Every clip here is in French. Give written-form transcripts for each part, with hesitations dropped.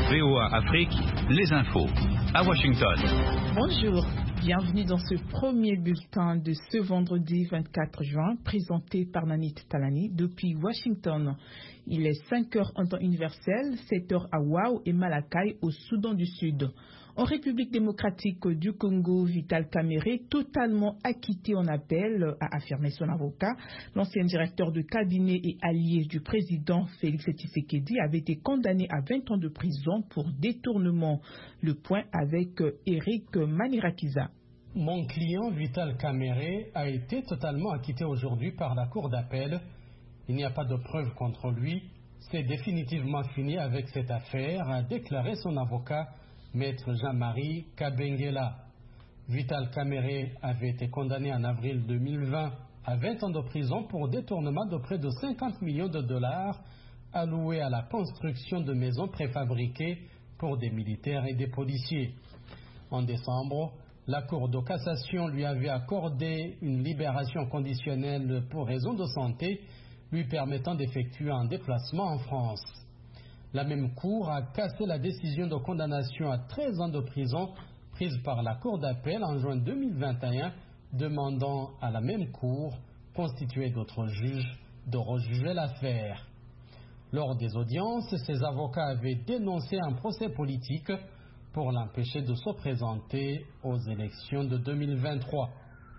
VOA Afrique, les infos. À Washington. Bonjour, bienvenue dans ce premier bulletin de ce vendredi 24 juin, présenté par Nanit Talani depuis Washington. Il est 5 heures en temps universel, 7 heures à Wau et Malakai au Soudan du Sud. En République démocratique du Congo, Vital Kamerhe, totalement acquitté en appel, a affirmé son avocat. L'ancien directeur de cabinet et allié du président Félix Tshisekedi avait été condamné à 20 ans de prison pour détournement. Le point avec Eric Manirakiza. Mon client Vital Kamerhe a été totalement acquitté aujourd'hui par la cour d'appel. Il n'y a pas de preuves contre lui. C'est définitivement fini avec cette affaire, a déclaré son avocat, Maître Jean-Marie Kabengela. Vital Kamerhe avait été condamné en avril 2020 à 20 ans de prison pour détournement de près de 50 millions de dollars alloués à la construction de maisons préfabriquées pour des militaires et des policiers. En décembre, la Cour de cassation lui avait accordé une libération conditionnelle pour raison de santé, lui permettant d'effectuer un déplacement en France. La même Cour a cassé la décision de condamnation à 13 ans de prison prise par la Cour d'appel en juin 2021, demandant à la même Cour, constituée d'autres juges, de rejuger l'affaire. Lors des audiences, ses avocats avaient dénoncé un procès politique pour l'empêcher de se présenter aux élections de 2023.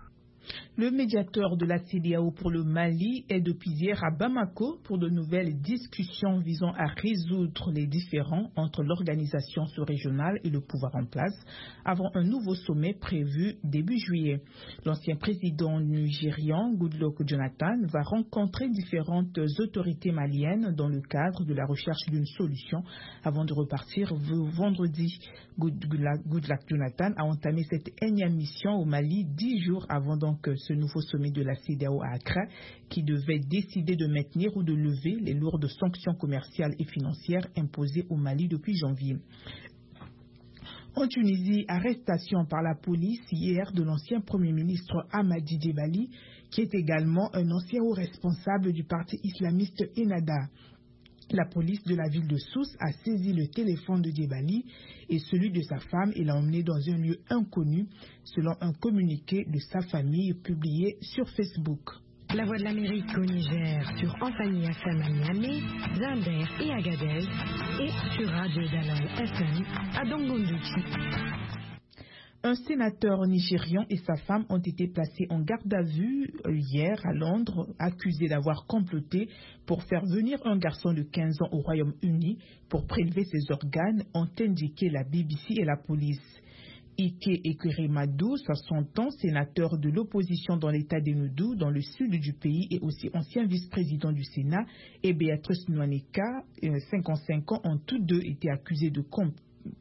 Le médiateur de la CEDEAO pour le Mali est depuis hier à Bamako pour de nouvelles discussions visant à résoudre les différends entre l'organisation sous-régionale et le pouvoir en place avant un nouveau sommet prévu début juillet. L'ancien président nigérian Goodluck Jonathan va rencontrer différentes autorités maliennes dans le cadre de la recherche d'une solution avant de repartir vendredi. Goodluck Jonathan a entamé cette énième mission au Mali 10 jours avant ce nouveau sommet de la CEDEAO à Accra qui devait décider de maintenir ou de lever les lourdes sanctions commerciales et financières imposées au Mali depuis janvier. En Tunisie, arrestation par la police hier de l'ancien Premier ministre Hamadi Djebali, qui est également un ancien haut responsable du parti islamiste Ennahda. La police de la ville de Sousse a saisi le téléphone de Djebali et celui de sa femme et l'a emmené dans un lieu inconnu, selon un communiqué de sa famille publié sur Facebook. La Voix de l'Amérique au Niger sur Amphani FM à Niamey, Zinder et Agadez et sur Radio Dalal FM à Dongondouki. Un sénateur nigérian et sa femme ont été placés en garde à vue hier à Londres, accusés d'avoir comploté pour faire venir un garçon de 15 ans au Royaume-Uni pour prélever ses organes, ont indiqué la BBC et la police. Ike Ekweremadu, 60 ans, sénateur de l'opposition dans l'État d'Enugu, dans le sud du pays, et aussi ancien vice-président du Sénat, et Béatrice Nwaneka, 55 ans, ont tous deux été accusés de complot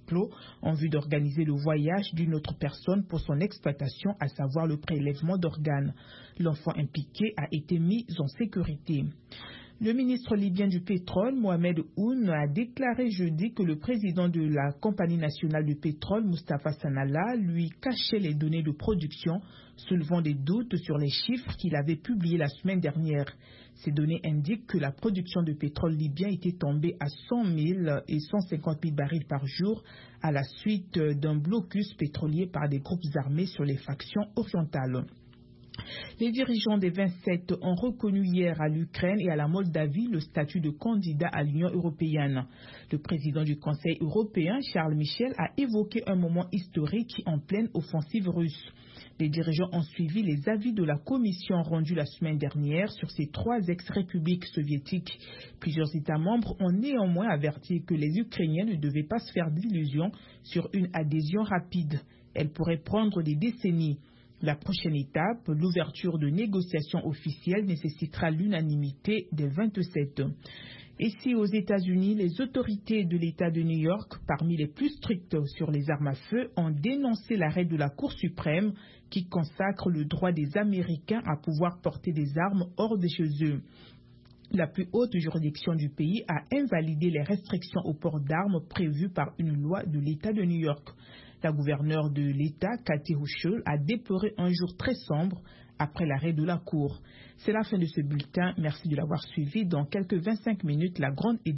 en vue d'organiser le voyage d'une autre personne pour son exploitation, à savoir le prélèvement d'organes. L'enfant impliqué a été mis en sécurité. Le ministre libyen du pétrole, Mohamed Oun, a déclaré jeudi que le président de la compagnie nationale du pétrole, Mustafa Sanalla, lui cachait les données de production, soulevant des doutes sur les chiffres qu'il avait publiés la semaine dernière. Ces données indiquent que la production de pétrole libyen était tombée à 100 000 et 150 000 barils par jour à la suite d'un blocus pétrolier par des groupes armés sur les factions orientales. Les dirigeants des 27 ont reconnu hier à l'Ukraine et à la Moldavie le statut de candidat à l'Union européenne. Le président du Conseil européen, Charles Michel, a évoqué un moment historique en pleine offensive russe. Les dirigeants ont suivi les avis de la Commission rendue la semaine dernière sur ces 3 ex-républiques soviétiques. Plusieurs États membres ont néanmoins averti que les Ukrainiens ne devaient pas se faire d'illusions sur une adhésion rapide. Elle pourrait prendre des décennies. La prochaine étape, l'ouverture de négociations officielles, nécessitera l'unanimité des 27. Ici aux États-Unis, les autorités de l'État de New York, parmi les plus strictes sur les armes à feu, ont dénoncé l'arrêt de la Cour suprême qui consacre le droit des Américains à pouvoir porter des armes hors de chez eux. La plus haute juridiction du pays a invalidé les restrictions au port d'armes prévues par une loi de l'État de New York. La gouverneure de l'État, Kathy Hochul, a déploré un jour très sombre après l'arrêt de la Cour. C'est la fin de ce bulletin. Merci de l'avoir suivi. Dans quelques 25 minutes, la grande